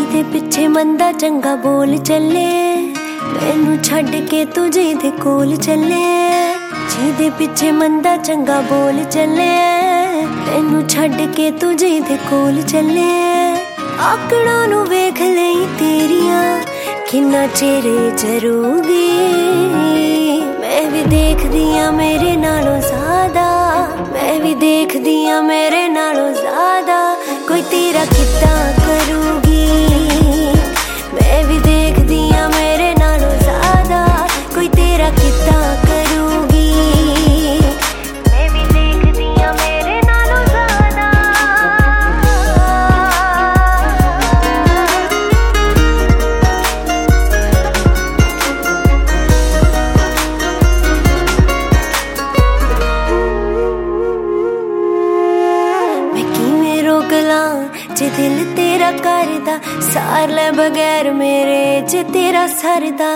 ਜਿਹਦੇ ਪਿੱਛੇ ਮੰਦਾ ਚੰਗਾ ਬੋਲ ਚੱਲੇ, ਮੈਨੂੰ ਛੱਡ ਕੇ ਤੂੰ ਜਿਹਦੇ ਕੋਲ ਚੱਲੇ। ਜਿਹਦੇ ਪਿੱਛੇ ਮੰਦਾ ਚੰਗਾ ਬੋਲ ਚੱਲੇ, ਮੈਨੂੰ ਛੱਡ ਕੇ ਤੂੰ ਜਿਹਦੇ ਕੋਲ ਚੱਲੇ। ਆਕੜਾਂ ਨੂੰ ਵੇਖ ਲਈ ਤੇਰੀਆਂ ਕਿੰਨਾ ਚਿਰ ਜਰੂਗੀ। ਮੈਂ ਵੀ ਦੇਖਦੀ ਆਂ ਮੇਰੇ ਨਾਲੋਂ ਜ਼ਿਆਦਾ, ਮੈਂ ਵੀ ਦੇਖਦੀ ਆਂ ਮੇਰੇ ਨਾਲੋਂ ਜ਼ਿਆਦਾ ਕੋਈ ਤੇਰਾ ਕਿੱਦਾਂ ਕਰੂਗੀ। ਮੈਂ ਵੀ ਦੇਖਦੀ ਆਂ ਮੇਰੇ ਨਾਲੋਂ ਜ਼ਿਆਦਾ ਕੋਈ ਤੇਰਾ ਕਿੱਦਾਂ ਕਰੂਗੀ। ਮੈਂ ਵੀ ਦੇਖਦੀ ਆਂ ਮੇਰੇ ਨਾਲੋਂ ਜ਼ਿਆਦਾ। ਮੈਂ ਕਿਵੇਂ ਰੋਕ ਲਾਂ ਜੇ ਦਿਲ ਤੇਰਾ ਕਰਦਾ, ਸਾਰ ਲੈ ਬਗੈਰ ਮੇਰੇ ਜੇ ਤੇਰਾ ਸਰਦਾ।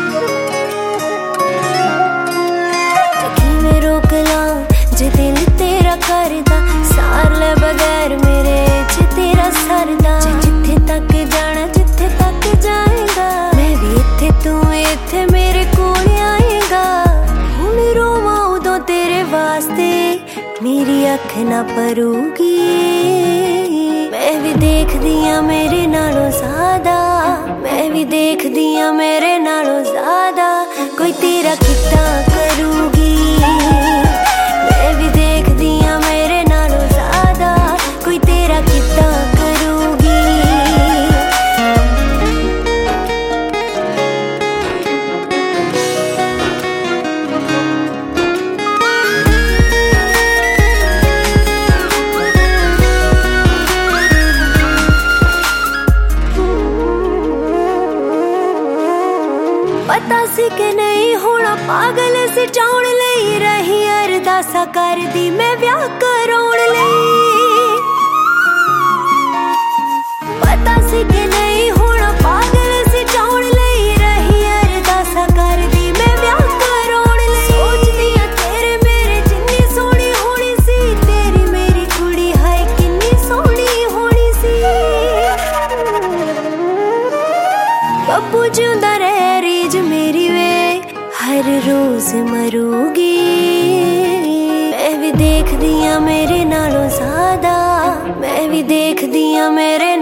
ਕਿਵੇਂ ਰੋਕ ਲਾਂ ਜੇ ਦਿਲ ਤੇਰਾ ਕਰਦਾ, ਸਾਰ ਲੈ ਬਗੈਰ ਮੇਰੇ ਜੇ ਤੇਰਾ ਸਰਦਾ। ਜਿੱਥੇ ਤੱਕ ਜਾਣਾ ਜਿੱਥੇ ਤੱਕ ਜਾਏਗਾ, ਮੈਂ ਵੀ ਇੱਥੇ ਤੂੰ ਇੱਥੇ ਮੇਰੇ ਕੋਲ ਆਏਗਾ। ਹੁਣ ਰੋਵਾਂ ਉਦੋਂ ਤੇਰੇ ਵਾਸਤੇ ਮੇਰੀ ਅੱਖ ਨਾ ਭਰੂਗੀ। ਮੈਂ ਵੀ ਦੇਖਦੀ ਆਂ ਮੇਰੇ ਨਾਲੋਂ ਜ਼ਿਆਦਾ, ਮੈਂ ਵੀ ਦੇਖਦੀ ਆਂ ਮੇਰੇ ਨਾਲੋਂ ਜ਼ਿਆਦਾ ਕੋਈ ਤੇਰਾ ਕਿੱਦਾਂ ਕਰੂਗੀ। ਮੈਂ ਵੀ ਦੇਖਦੀ ਆਂ ਮੇਰੇ ਨਾਲੋਂ ਜ਼ਿਆਦਾ ਕੋਈ ਤੇਰਾ ਕਿੱਦਾਂ ਕਰੂਗੀ। ਪਤਾ ਸੀ ਕਿ ਨਹੀਂ ਹੋਣਾ ਪਾਗਲ ਸਜਾਉਣ ਲਈ, ਰਹੀ ਅਰਦਾਸਾਂ ਕਰਦੀ ਮੈਂ ਵਿਆਹ ਕਰਾਉਣ ਲਈ। ਪਤਾ ਸੀ ਕਿ ਨਹੀਂ ਹੋਣਾ ਪਾਗਲ ਸਜਾਉਣ ਲਈ, ਰਹੀ ਅਰਦਾਸਾਂ ਕਰਦੀ ਮੈਂ ਵਿਆਹ ਕਰਾਉਣ ਲਈ। ਸੋਚਦੀ ਆਂ ਤੇਰੇ ਮੇਰੇ ਜਿੰਨੀ ਸੋਹਣੀ ਹੋਣੀ ਸੀ, ਤੇਰੀ ਮੇਰੀ ਕੁੜੀ ਹਾਏ ਕਿੰਨੀ ਸੋਹਣੀ ਹੋਣੀ ਸੀ। ਬੱਬੂ ਜਿਉਂਦਾ ਰਹਿ ਰੀਝ ਮੇਰੀ ਵੇ ਹਰ ਰੋਜ਼ ਮਰੂਗੀ। ਮੈਂ ਵੀ ਦੇਖਦੀ ਆਂ ਮੇਰੇ ਨਾਲੋਂ ਜ਼ਿਆਦਾ, ਮੈਂ ਵੀ ਦੇਖਦੀ ਆਂ ਮੇਰੇ